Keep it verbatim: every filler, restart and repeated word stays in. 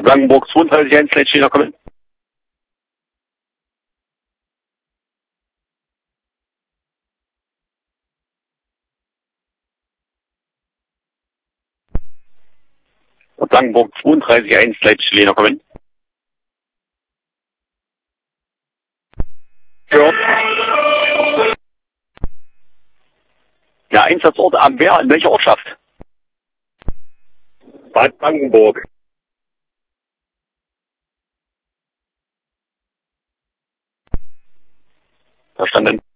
Blankenburg zweiunddreißig eins, Leitstehender kommen. Blankenburg zweiunddreißig eins, Leitstehender kommen. Ja. Der Einsatzort am Wehr, in welcher Ortschaft? Bad Blankenburg. Verstanden.